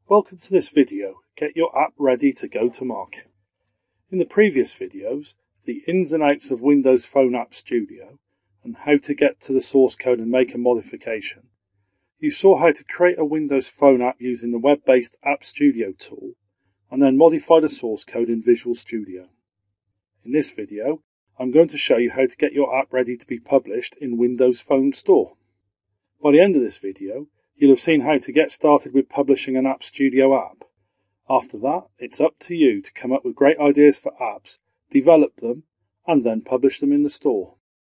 Welcome to this video, Get Your App Ready to Go to Market. In the previous videos, the ins and outs of Windows Phone App Studio and how to get to the source code and make a modification, you saw how to create a Windows Phone app using the web-based App Studio tool and then modify the source code in Visual Studio. In this video, I'm going to show you how to get your app ready to be published in Windows Phone Store. By the end of this video, you'll have seen how to get started with publishing an App Studio app. After that, it's up to you to come up with great ideas for apps, develop them, and then publish them in the store.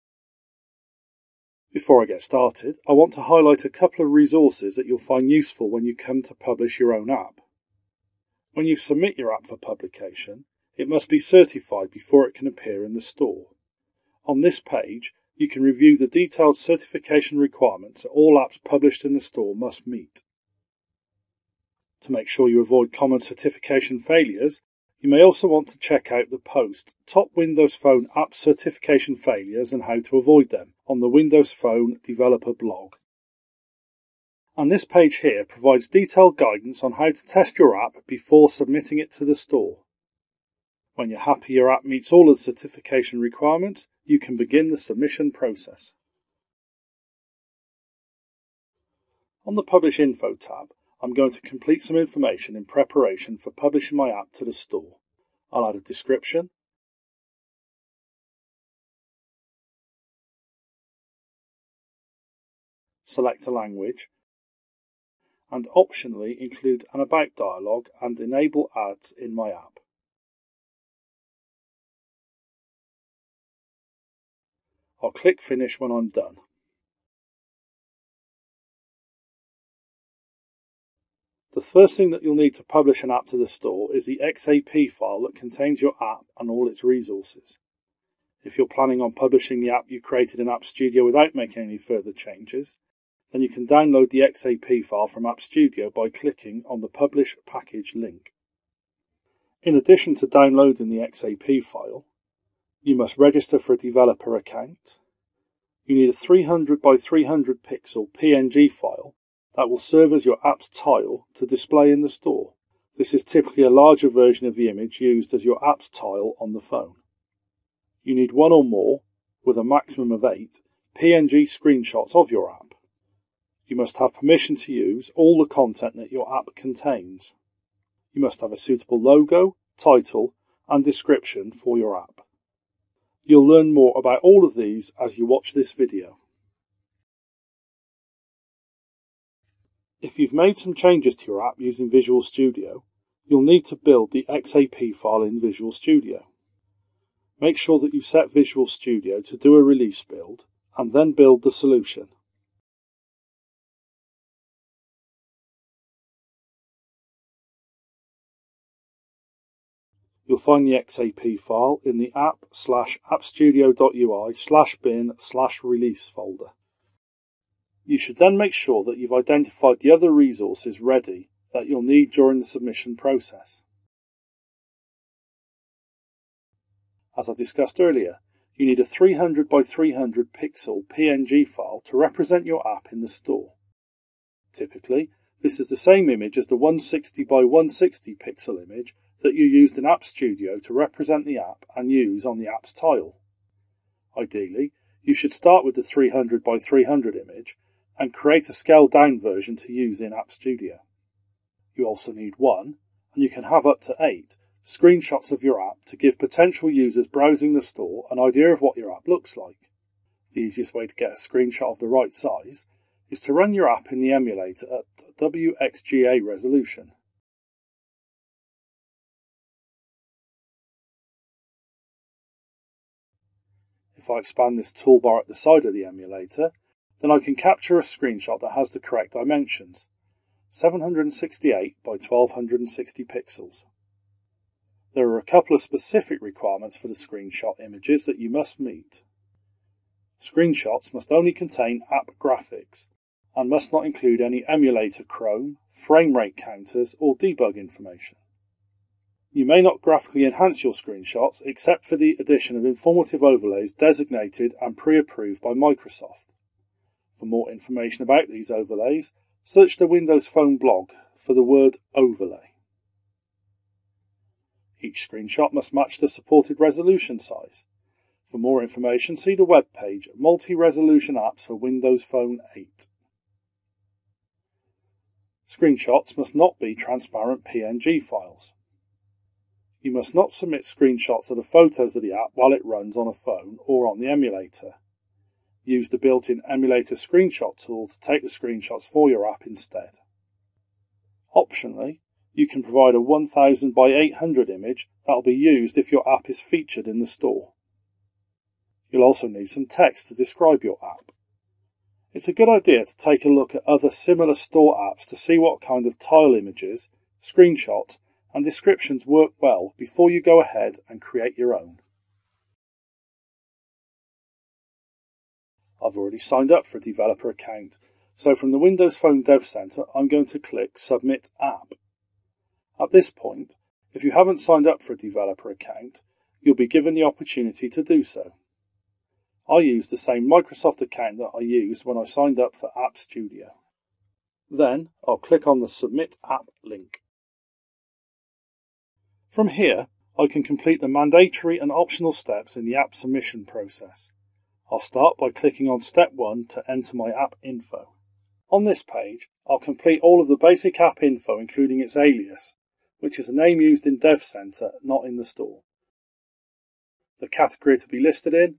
Before I get started, I want to highlight a couple of resources that you'll find useful when you come to publish your own app. When you submit your app for publication, it must be certified before it can appear in the store. On this page, you can review the detailed certification requirements that all apps published in the store must meet. To make sure you avoid common certification failures, you may also want to check out the post Top Windows Phone App Certification Failures and How to Avoid Them on the Windows Phone Developer blog. And this page here provides detailed guidance on how to test your app before submitting it to the store. When you're happy your app meets all of the certification requirements, you can begin the submission process. On the Publish Info tab, I'm going to complete some information in preparation for publishing my app to the store. I'll add a description, select a language, and optionally include an About dialog and enable ads in my app. I'll click Finish when I'm done. The first thing that you'll need to publish an app to the store is the XAP file that contains your app and all its resources. If you're planning on publishing the app you created in App Studio without making any further changes, then you can download the XAP file from App Studio by clicking on the Publish Package link. In addition to downloading the XAP file, you must register for a developer account. You need a 300 by 300 pixel PNG file that will serve as your app's tile to display in the store. This is typically a larger version of the image used as your app's tile on the phone. You need one or more, with a maximum of 8, PNG screenshots of your app. You must have permission to use all the content that your app contains. You must have a suitable logo, title, and description for your app. You'll learn more about all of these as you watch this video. If you've made some changes to your app using Visual Studio, you'll need to build the XAP file in Visual Studio. Make sure that you set Visual Studio to do a release build, and then build the solution. You'll find the XAP file in the app/appstudio.ui/bin/release folder. You should then make sure that you've identified the other resources ready that you'll need during the submission process. As I discussed earlier, you need a 300 by 300 pixel PNG file to represent your app in the store. Typically, this is the same image as the 160 by 160 pixel image that you used in App Studio to represent the app and use on the app's tile. Ideally, you should start with the 300 by 300 image and create a scaled down version to use in App Studio. You also need 1, and you can have up to 8, screenshots of your app to give potential users browsing the store an idea of what your app looks like. The easiest way to get a screenshot of the right size is to run your app in the emulator at WXGA resolution. If I expand this toolbar at the side of the emulator, then I can capture a screenshot that has the correct dimensions, 768 by 1260 pixels. There are a couple of specific requirements for the screenshot images that you must meet. Screenshots must only contain app graphics and must not include any emulator Chrome, frame rate counters, or debug information. You may not graphically enhance your screenshots except for the addition of informative overlays designated and pre-approved by Microsoft. For more information about these overlays, search the Windows Phone blog for the word overlay. Each screenshot must match the supported resolution size. For more information, see the web page Multi-Resolution Apps for Windows Phone 8. Screenshots must not be transparent PNG files. You must not submit screenshots of the photos of the app while it runs on a phone or on the emulator. Use the built-in emulator screenshot tool to take the screenshots for your app instead. Optionally, you can provide a 1000 by 800 image that will be used if your app is featured in the store. You'll also need some text to describe your app. It's a good idea to take a look at other similar store apps to see what kind of tile images, screenshots, and descriptions work well before you go ahead and create your own. I've already signed up for a developer account, so from the Windows Phone Dev Center I'm going to click Submit App. At this point, if you haven't signed up for a developer account, you'll be given the opportunity to do so. I use the same Microsoft account that I used when I signed up for App Studio. Then I'll click on the Submit App link. From here, I can complete the mandatory and optional steps in the app submission process. I'll start by clicking on Step 1 to enter my app info. On this page, I'll complete all of the basic app info, including its alias, which is a name used in Dev Center, not in the store, the category to be listed in,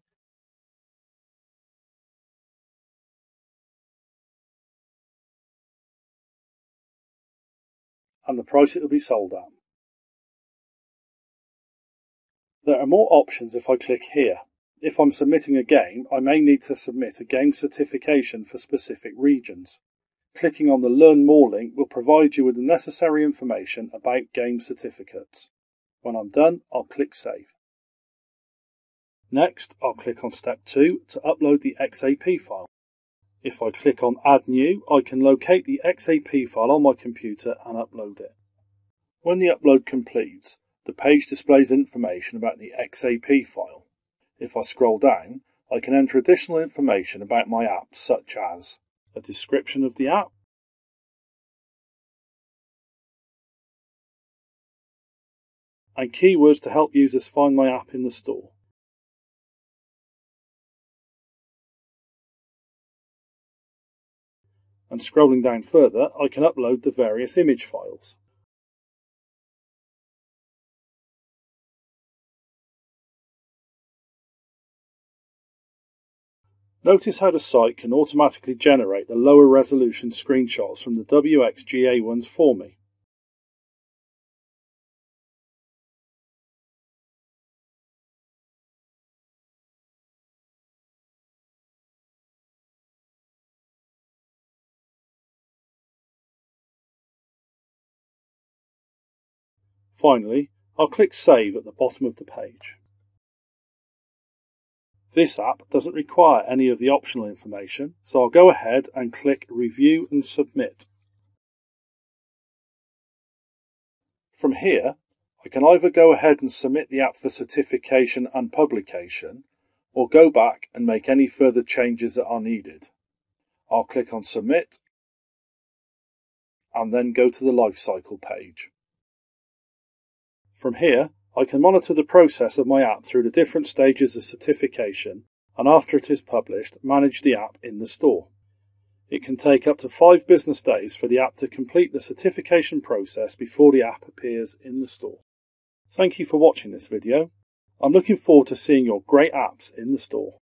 and the price it will be sold at. There are more options if I click here. If I'm submitting a game, I may need to submit a game certification for specific regions. Clicking on the Learn More link will provide you with the necessary information about game certificates. When I'm done, I'll click Save. Next, I'll click on Step 2 to upload the XAP file. If I click on Add New, I can locate the XAP file on my computer and upload it. When the upload completes, the page displays information about the XAP file. If I scroll down, I can enter additional information about my app, such as a description of the app, and keywords to help users find my app in the store. And scrolling down further, I can upload the various image files. Notice how the site can automatically generate the lower resolution screenshots from the WXGA ones for me. Finally, I'll click Save at the bottom of the page. This app doesn't require any of the optional information, so I'll go ahead and click Review and Submit. From here, I can either go ahead and submit the app for certification and publication, or go back and make any further changes that are needed. I'll click on Submit, and then go to the Lifecycle page. From here, I can monitor the process of my app through the different stages of certification, and after it is published, manage the app in the store. It can take up to 5 business days for the app to complete the certification process before the app appears in the store. Thank you for watching this video. I'm looking forward to seeing your great apps in the store.